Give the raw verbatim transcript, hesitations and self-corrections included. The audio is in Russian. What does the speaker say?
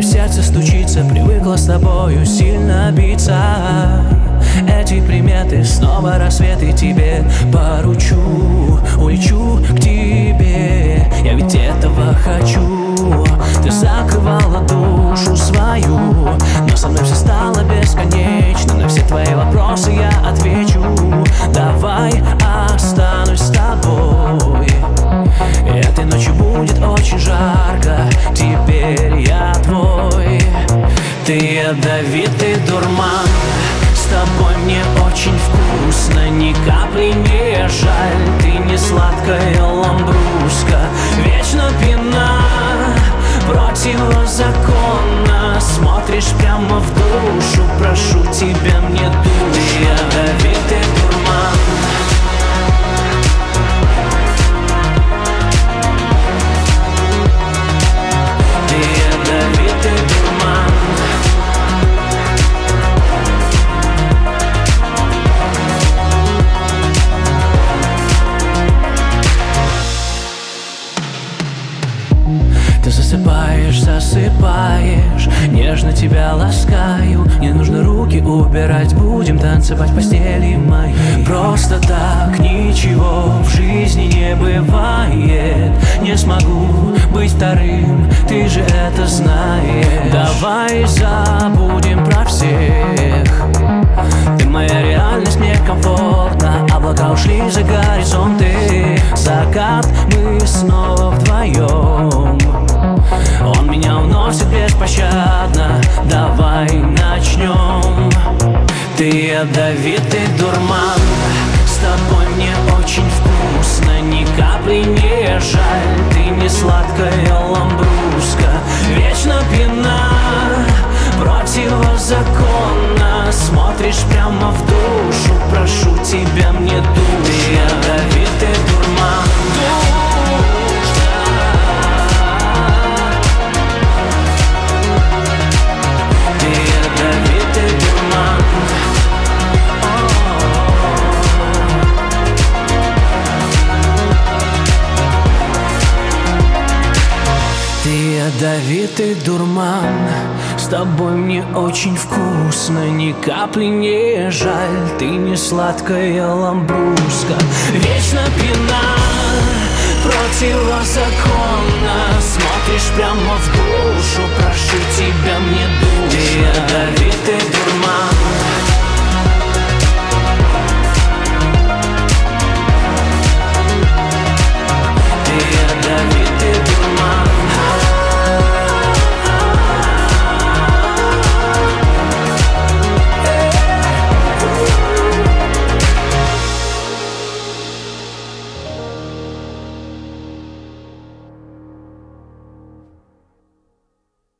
сердце стучится, привыкла с тобою сильно биться. Эти приметы, снова рассвет, и тебе поручу. Улечу к тебе, я ведь этого хочу. Ты закрывала душу свою, но со мной все стало бесконечно. На все твои вопросы я отвечу. Давай останусь с тобой. Этой ночью будет очень жарко, теперь я твой. Ты ядовитый дурман, с тобой мне очень вкусно, ни капли не жаль. Ты не сладкая ламбруска, вечно пьяна, противозаконно смотришь прямо в душу. Прошу тебя, мне душу. Ты ядовитый дурман. Ты ядовитый дурман. Ты засыпаешь, засыпаешь, нежно тебя ласкаю. Не нужно руки убирать, будем танцевать в постели моей. Просто так ничего в жизни не бывает. Не смогу быть вторым, ты же это знаешь. Давай забудем про всех. Ты моя реальность, мне комфортно. Облака ушли за горизонты. Закат, мы снова вдвоем. Он меня уносит беспощадно. Давай начнем. Ты ядовитый дурман, с тобой мне очень вкусно, ни капли не жаль. Ты не сладкая ламбруска, вечно пьяна, противозаконно смотришь прямо в душу. Прошу тебя, мне душу. Ты ядовитый дурман. Ты ядовитый дурман, с тобой мне очень вкусно, ни капли не жаль. Ты не сладкая ламбруска, вечно пьяна, противозаконно смотришь прямо в душу. Прошу тебя, мне